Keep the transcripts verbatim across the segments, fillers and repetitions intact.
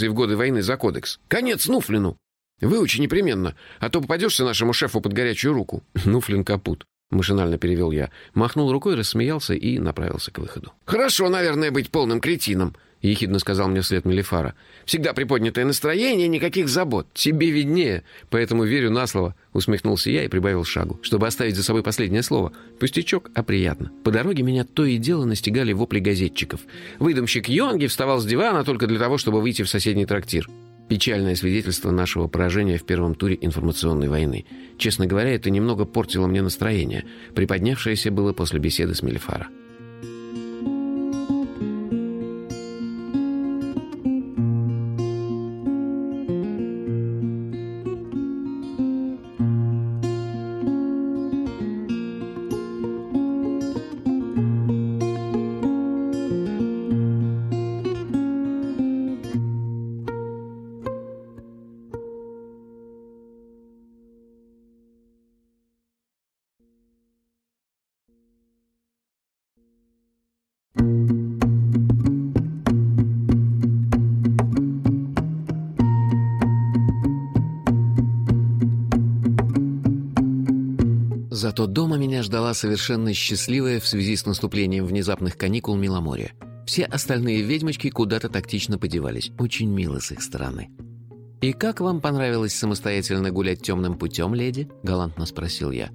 в годы войны за кодекс. Конец Нуфлину! Выучи непременно, а то попадешься нашему шефу под горячую руку». «Нуфлин капут», — машинально перевел я. Махнул рукой, рассмеялся и направился к выходу. «Хорошо, наверное, быть полным кретином», — ехидно сказал мне вслед Мелифара. «Всегда приподнятое настроение, никаких забот». «Тебе виднее, поэтому верю на слово», — усмехнулся я и прибавил шагу, чтобы оставить за собой последнее слово. Пустячок, а приятно. По дороге меня то и дело настигали вопли газетчиков. Выдумщик Йонги вставал с дивана только для того, чтобы выйти в соседний трактир. Печальное свидетельство нашего поражения в первом туре информационной войны. Честно говоря, это немного портило мне настроение, приподнявшееся было после беседы с Мелифара. Зато дома меня ждала совершенно счастливая в связи с наступлением внезапных каникул Миломорья. Все остальные ведьмочки куда-то тактично подевались. Очень мило с их стороны. «И как вам понравилось самостоятельно гулять темным путем, леди?» — галантно спросил я.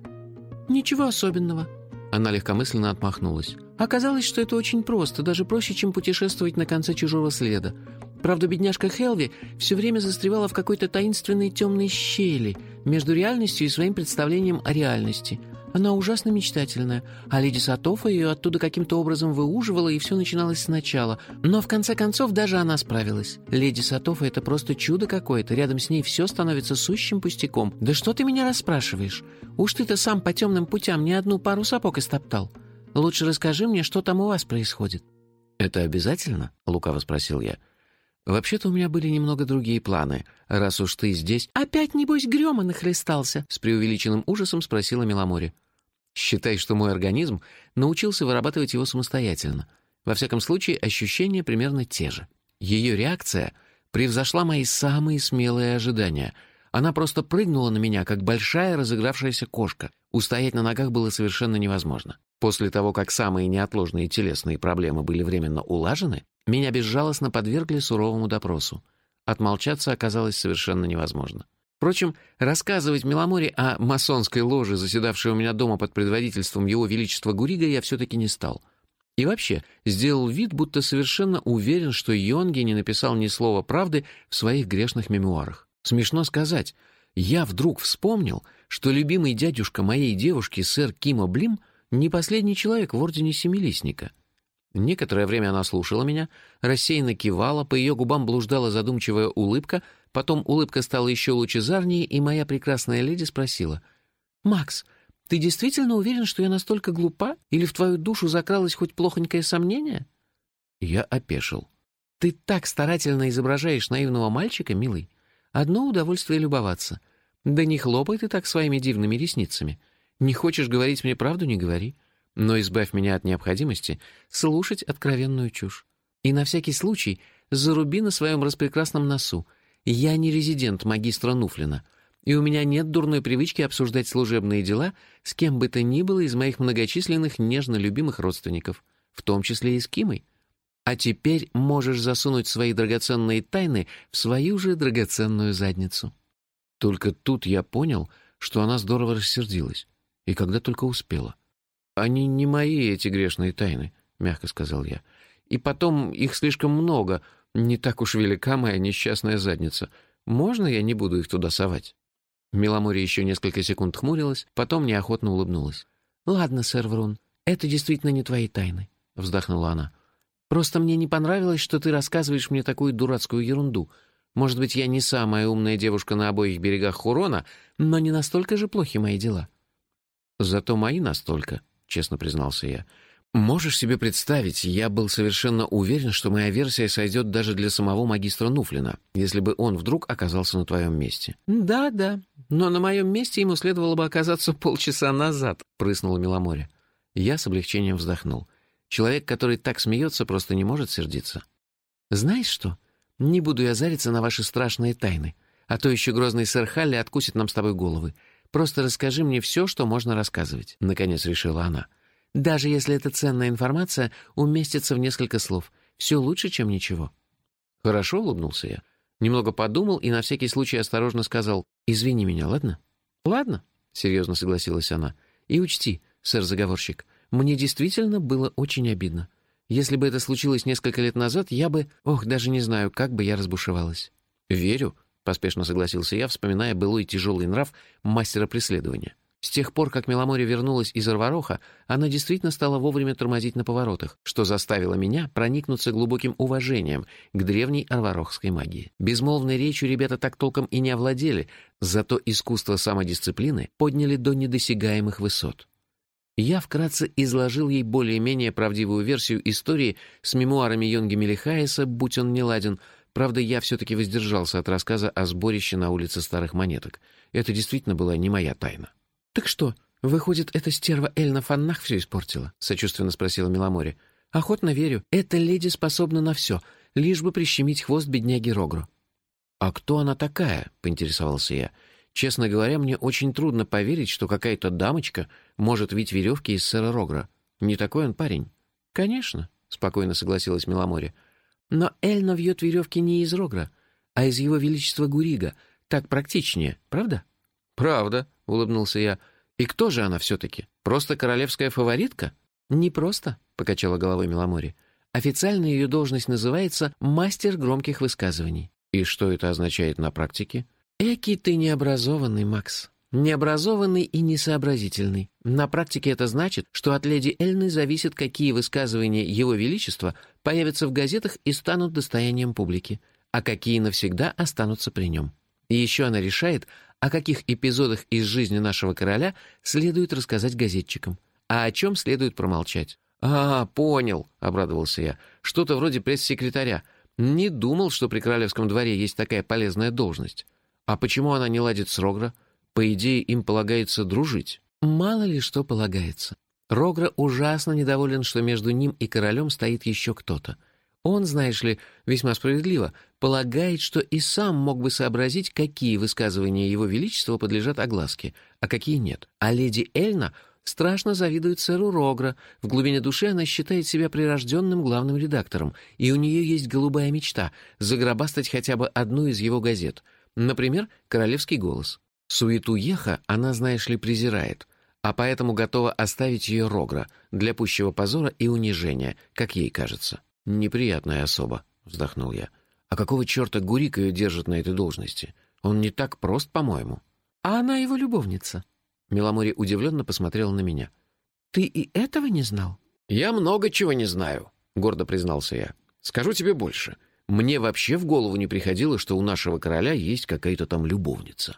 «Ничего особенного». Она легкомысленно отмахнулась. «Оказалось, что это очень просто, даже проще, чем путешествовать на конце чужого следа. Правда, бедняжка Хелви все время застревала в какой-то таинственной темной щели между реальностью и своим представлением о реальности. Она ужасно мечтательная, а леди Сатофа ее оттуда каким-то образом выуживала, и все начиналось сначала. Но в конце концов даже она справилась. Леди Сатофа — это просто чудо какое-то, рядом с ней все становится сущим пустяком. Да что ты меня расспрашиваешь? Уж ты-то сам по темным путям ни одну пару сапог истоптал. Лучше расскажи мне, что там у вас происходит». «Это обязательно?» — лукаво спросил я. «Вообще-то у меня были немного другие планы. Раз уж ты здесь...» «Опять, небось, Грёма нахлестался?» — с преувеличенным ужасом спросила Миломорья. «Считай, что мой организм научился вырабатывать его самостоятельно. Во всяком случае, ощущения примерно те же. Ее реакция превзошла мои самые смелые ожидания. Она просто прыгнула на меня, как большая разыгравшаяся кошка. Устоять на ногах было совершенно невозможно. После того, как самые неотложные телесные проблемы были временно улажены, меня безжалостно подвергли суровому допросу. Отмолчаться оказалось совершенно невозможно. Впрочем, рассказывать Миломорье о масонской ложе, заседавшей у меня дома под предводительством его величества Гурига, я все-таки не стал. И вообще, сделал вид, будто совершенно уверен, что Йонги не написал ни слова правды в своих грешных мемуарах. Смешно сказать, я вдруг вспомнил, что любимый дядюшка моей девушки, сэр Кимо Блим, не последний человек в Ордене Семилистника. Некоторое время она слушала меня, рассеянно кивала, по ее губам блуждала задумчивая улыбка, потом улыбка стала еще лучезарнее, и моя прекрасная леди спросила: «Макс, ты действительно уверен, что я настолько глупа? Или в твою душу закралось хоть плохонькое сомнение?» Я опешил. «Ты так старательно изображаешь наивного мальчика, милый. Одно удовольствие любоваться. Да не хлопай ты так своими дивными ресницами. Не хочешь говорить мне правду — не говори. Но избавь меня от необходимости слушать откровенную чушь. И на всякий случай заруби на своем распрекрасном носу. Я не резидент магистра Нуфлина, и у меня нет дурной привычки обсуждать служебные дела с кем бы то ни было из моих многочисленных нежно любимых родственников, в том числе и с Кимой. А теперь можешь засунуть свои драгоценные тайны в свою же драгоценную задницу». Только тут я понял, что она здорово рассердилась, и когда только успела. «Они не мои, эти грешные тайны», — мягко сказал я. «И потом их слишком много. Не так уж велика моя несчастная задница. Можно я не буду их туда совать?» Миломорья еще несколько секунд хмурилась, потом неохотно улыбнулась. «Ладно, сэр Врун, это действительно не твои тайны», — вздохнула она. «Просто мне не понравилось, что ты рассказываешь мне такую дурацкую ерунду. Может быть, я не самая умная девушка на обоих берегах Хурона, но не настолько же плохи мои дела». «Зато мои настолько», — честно признался я. «Можешь себе представить, я был совершенно уверен, что моя версия сойдет даже для самого магистра Нуфлина, если бы он вдруг оказался на твоем месте». «Да-да, но на моем месте ему следовало бы оказаться полчаса назад», — прыснула Миломорья. Я с облегчением вздохнул. Человек, который так смеется, просто не может сердиться. «Знаешь что? Не буду я зариться на ваши страшные тайны, а то еще грозный сэр Халли откусит нам с тобой головы. Просто расскажи мне все, что можно рассказывать», — наконец решила она. «Даже если эта ценная информация уместится в несколько слов. Все лучше, чем ничего». «Хорошо», — улыбнулся я. Немного подумал и на всякий случай осторожно сказал: «Извини меня, ладно?» «Ладно», — серьезно согласилась она. «И учти, сэр-заговорщик, мне действительно было очень обидно. Если бы это случилось несколько лет назад, я бы... Ох, даже не знаю, как бы я разбушевалась». «Верю», — поспешно согласился я, вспоминая былой тяжелый нрав мастера преследования. С тех пор, как Меломори вернулась из Арвароха, она действительно стала вовремя тормозить на поворотах, что заставило меня проникнуться глубоким уважением к древней арварохской магии. Безмолвной речью ребята так толком и не овладели, зато искусство самодисциплины подняли до недосягаемых высот. Я вкратце изложил ей более-менее правдивую версию истории с мемуарами Йонги Мелихаеса, будь он неладен. Правда, я все-таки воздержался от рассказа о сборище на улице старых монеток. Это действительно была не моя тайна. «Так что, выходит, эта стерва Эльна Фаннах все испортила?» — сочувственно спросила Меломори. «Охотно верю. Эта леди способна на все, лишь бы прищемить хвост бедняги Рогру». «А кто она такая?» — поинтересовался я. «Честно говоря, мне очень трудно поверить, что какая-то дамочка может вить веревки из сэра Рогра. Не такой он парень». «Конечно», — спокойно согласилась Меломори. «Но Эльна вьет веревки не из Рогра, а из его величества Гурига. Так практичнее, правда?» «Правда», — улыбнулся я. «И кто же она все-таки? Просто королевская фаворитка?» «Не просто», — покачала головой Меломори. «Официально ее должность называется «мастер громких высказываний». «И что это означает на практике?» «Экий ты необразованный, Макс. Необразованный и несообразительный. На практике это значит, что от леди Эльны зависит, какие высказывания Его Величества появятся в газетах и станут достоянием публики, а какие навсегда останутся при нем. И еще она решает, о каких эпизодах из жизни нашего короля следует рассказать газетчикам, а о чем следует промолчать». «А, понял», — обрадовался я. «Что-то вроде пресс-секретаря. Не думал, что при королевском дворе есть такая полезная должность. А почему она не ладит с Рогра? По идее, им полагается дружить». «Мало ли что полагается. Рогра ужасно недоволен, что между ним и королем стоит еще кто-то. Он, знаешь ли, весьма справедливо, полагает, что и сам мог бы сообразить, какие высказывания Его Величества подлежат огласке, а какие нет. А леди Эльна страшно завидует сэру Рогра. В глубине души она считает себя прирожденным главным редактором, и у нее есть голубая мечта — загробастать хотя бы одну из его газет. Например, «Королевский голос». Суету Еха она, знаешь ли, презирает, а поэтому готова оставить ее Рогра для пущего позора и унижения, как ей кажется. «Неприятная особа», — вздохнул я. «А какого черта Гурик ее держит на этой должности? Он не так прост, по-моему». «А она его любовница». Меломори удивленно посмотрела на меня. «Ты и этого не знал?» «Я много чего не знаю», — гордо признался я. «Скажу тебе больше. Мне вообще в голову не приходило, что у нашего короля есть какая-то там любовница».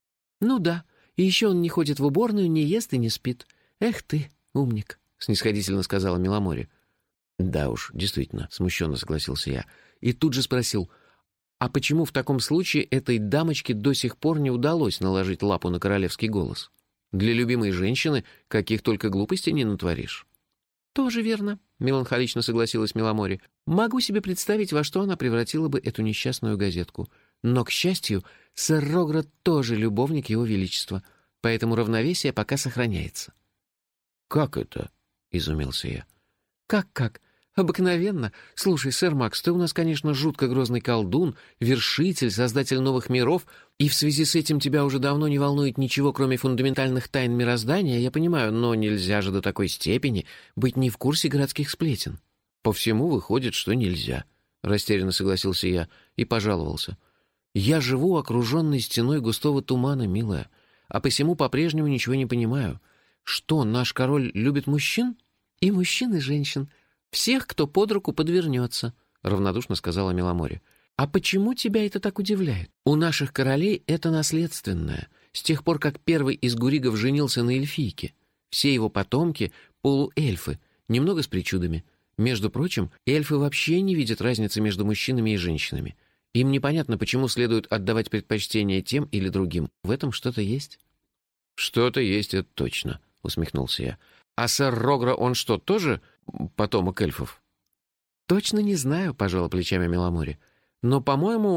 «Ну да, и еще он не ходит в уборную, не ест и не спит. Эх ты, умник», — снисходительно сказала Меломори. «Да уж, действительно», — смущенно согласился я. И тут же спросил, а почему в таком случае этой дамочке до сих пор не удалось наложить лапу на королевский голос? Для любимой женщины каких только глупостей не натворишь». «Тоже верно», — меланхолично согласилась Меломори. «Могу себе представить, во что она превратила бы эту несчастную газетку. Но, к счастью, сэр Рогра тоже любовник Его Величества, поэтому равновесие пока сохраняется». «Как это?» — изумился я. «Как-как? Обыкновенно. Слушай, сэр Макс, ты у нас, конечно, жутко грозный колдун, вершитель, создатель новых миров, и в связи с этим тебя уже давно не волнует ничего, кроме фундаментальных тайн мироздания, я понимаю, но нельзя же до такой степени быть не в курсе городских сплетен». «По всему выходит, что нельзя», — растерянно согласился я и пожаловался. «Я живу окруженной стеной густого тумана, милая, а посему по-прежнему ничего не понимаю. Что, наш король любит мужчин?» «И мужчин, и женщин. Всех, кто под руку подвернется», — равнодушно сказала Меломори. «А почему тебя это так удивляет? У наших королей это наследственное. С тех пор, как первый из гуригов женился на эльфийке. Все его потомки — полуэльфы, немного с причудами. Между прочим, эльфы вообще не видят разницы между мужчинами и женщинами. Им непонятно, почему следует отдавать предпочтение тем или другим. В этом что-то есть». «Что-то есть, это точно», — усмехнулся я. «А сэр Рогра, он что, тоже потомок эльфов?» «Точно не знаю», — пожала плечами Меломори. Но, по-моему,